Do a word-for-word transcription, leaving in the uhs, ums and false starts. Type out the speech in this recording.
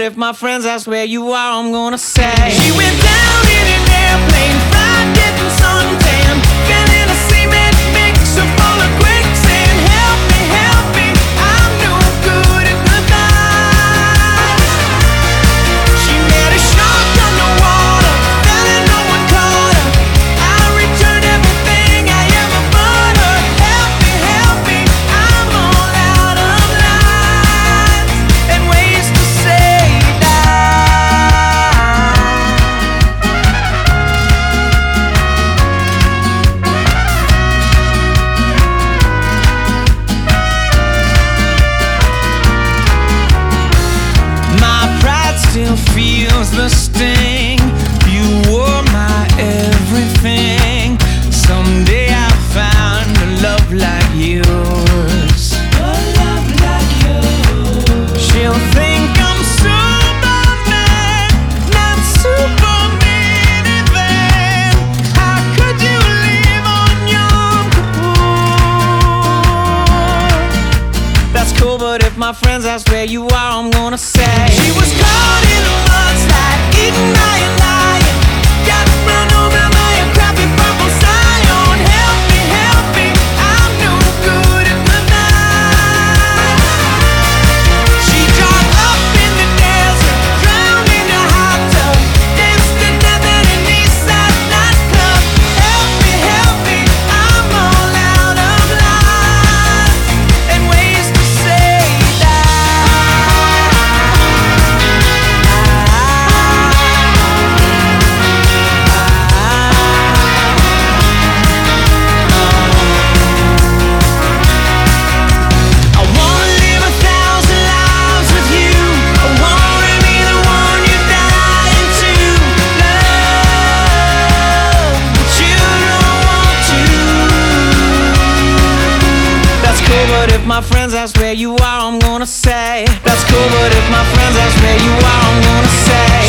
if my friends ask where you are, I'm gonna say she went down in an airplane, fried, getting suntan, feeling a cement mixer full of quicksand. Help me, help me, I'm no good at goodbyes. She met a shark underwater, fell and no one caught her. I returned everything I ever bought her. Help me, help me, I'm all out of lines and ways to say still feels the sting. You were my everything. Someday I'll find a love like yours. A love like yours. She'll think I'm Superman, not Superman even. How could you live on Yom Kippur? That's cool, but if my friends ask where you are, I'm gonna say she was caught in a mudslide, eaten by a lion, got run over by a crappy purple scion. Help me, help me, I'm no good at goodnight. She dropped up in the desert, drowned in a hot tub, danced to death at an Eastside nightclub. Help me, help me, I'm all out of lines and ways to say my friends ask where you are, I'm gonna say that's cool, but if my friends ask where you are, I'm gonna say